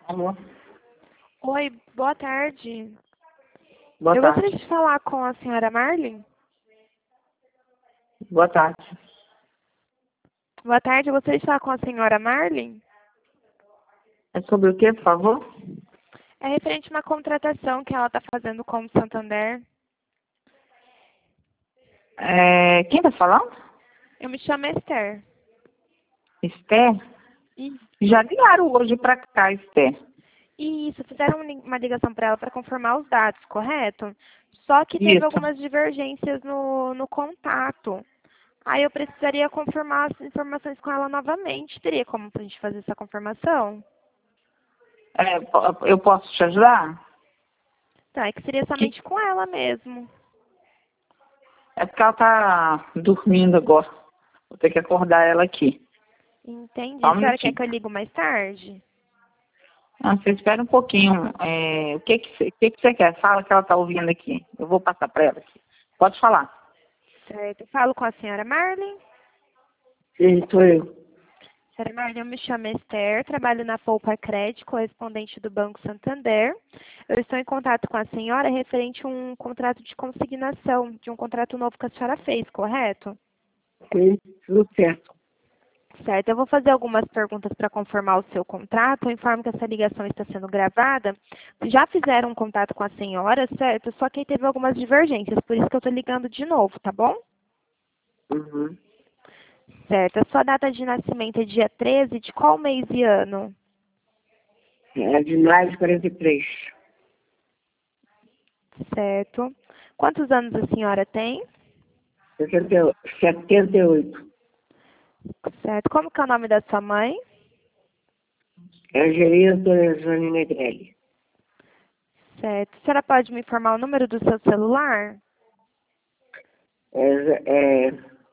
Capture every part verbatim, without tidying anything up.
Alô? Oi, boa tarde. Boa Eu tarde. gostaria de falar com a senhora Marlin. Boa tarde. Boa tarde, eu gostaria de falar com a senhora Marlin. É sobre o quê, por favor? É referente a uma contratação que ela está fazendo com o Santander. É, quem está falando? Eu me chamo Esther. Esther? E, Já ligaram hoje para cá, Esther. e isso, fizeram um li- uma ligação para ela para confirmar os dados, correto? Só que teve Isso. algumas divergências no, no contato. Aí eu precisaria confirmar as informações com ela novamente. Teria como a gente fazer essa confirmação? É, po- eu posso te ajudar? Tá, é que seria Que- somente com ela mesmo. É porque ela está dormindo agora. Vou ter que acordar ela aqui. Entendi. Só A um senhora quer minutinho. que eu ligo mais tarde? Ah, você espera um pouquinho. É, o que que você, o que que você quer? Fala que ela está ouvindo aqui. Eu vou passar para ela aqui. Pode falar. Certo. Falo com a senhora Marlin. Sim, sou eu. Senhora Marlin, eu me chamo Esther, trabalho na Poupa Crédito, correspondente do Banco Santander. Eu estou em contato com a senhora referente a um contrato de consignação, de um contrato novo que a senhora fez, correto? Sim, tudo certo. Certo. Eu vou fazer algumas perguntas para confirmar o seu contrato. Eu informo que essa ligação está sendo gravada. Já fizeram um contato com a senhora, certo? Só que aí teve algumas divergências, por isso que eu estou ligando de novo, tá bom? Uhum. Certo. A sua data de nascimento é dia treze de qual mês e ano? É de maio de quarenta e três. Certo. Quantos anos a senhora tem? setenta e oito. Certo. Como que é o nome da sua mãe? É Angelina Torresani Negrelli. Certo. A senhora pode me informar o número do seu celular? É, é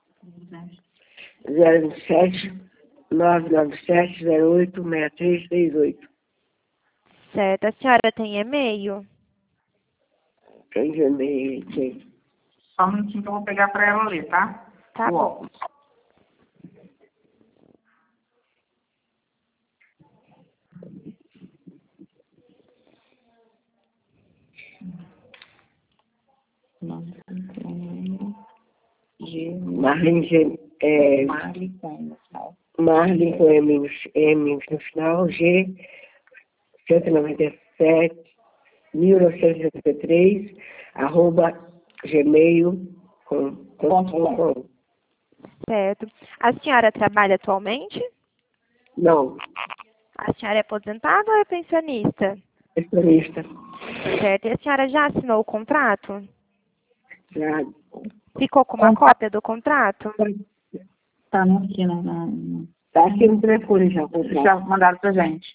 zero sete nove nove sete zero oito seis três seis oito. Certo. A senhora tem e-mail? Tem Gmail, tem. Só um minutinho que eu vou pegar para ela ler, tá? Tá O bom. óculos. G. Marlin, G, é, Marlin com no final. Marlin com M, no- M no final, G, cento e noventa e sete, mil novecentos e setenta e três, arroba gmail com, ponto com. Certo. A senhora trabalha atualmente? Não, A senhora é aposentada ou é pensionista? extremista. Certo. E a senhora já assinou o contrato? Já Ficou com uma cópia do contrato? tá no aqui, né? na- Tá aqui no telefone já. Já mandaram pra gente.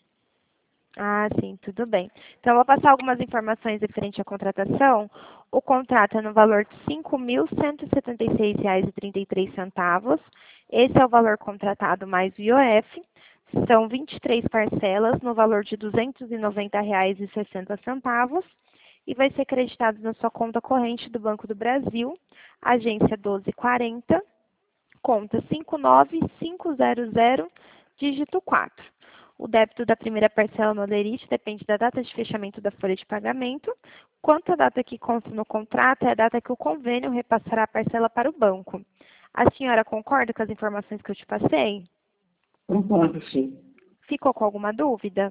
Ah, sim, tudo bem. Então, eu vou passar algumas informações referente à contratação. O contrato é no valor de cinco mil cento e setenta e seis reais e trinta e três centavos. Esse é o valor contratado mais o I O F. São vinte e três parcelas no valor de duzentos e noventa reais e sessenta centavos e vai ser creditado na sua conta corrente do Banco do Brasil, agência doze quarenta, conta cinco nove cinco zero zero, dígito quatro. O débito da primeira parcela no Aderite depende da data de fechamento da folha de pagamento. Quanto à data que consta no contrato, é a data que o convênio repassará a parcela para o banco. A senhora concorda com as informações que eu te passei? Concordo, sim. Ficou com alguma dúvida?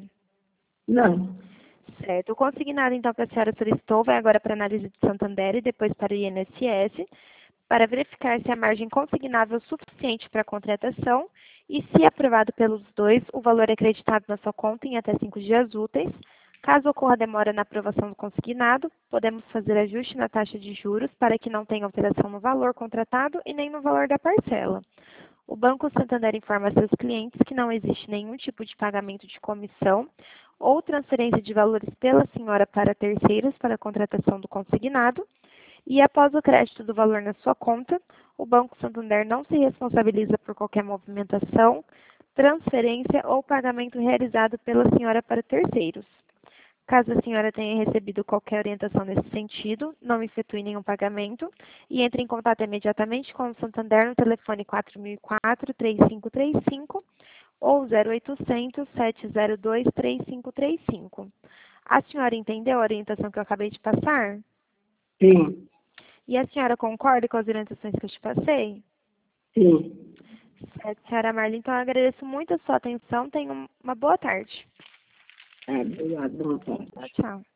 Não. Certo. O consignado, então, que a senhora solicitou vai agora para a análise de Santander e depois para o I N S S, para verificar se a margem consignável é suficiente para a contratação e, se aprovado pelos dois, o valor é creditado na sua conta em até cinco dias úteis. Caso ocorra demora na aprovação do consignado, podemos fazer ajuste na taxa de juros para que não tenha alteração no valor contratado e nem no valor da parcela. O Banco Santander informa a seus clientes que não existe nenhum tipo de pagamento de comissão ou transferência de valores pela senhora para terceiros para a contratação do consignado. E após o crédito do valor na sua conta, o Banco Santander não se responsabiliza por qualquer movimentação, transferência ou pagamento realizado pela senhora para terceiros. Caso a senhora tenha recebido qualquer orientação nesse sentido, não efetue nenhum pagamento e entre em contato imediatamente com o Santander no telefone quatro mil e quatro, três cinco três cinco ou zero oitocentos, sete zero dois, três cinco três cinco. A senhora entendeu a orientação que eu acabei de passar? Sim. E a senhora concorda com as orientações que eu te passei? Sim. Certo, senhora Marli, então eu agradeço muito a sua atenção. Tenha uma boa tarde. Ah, obrigado, boa tarde. Tchau, tchau.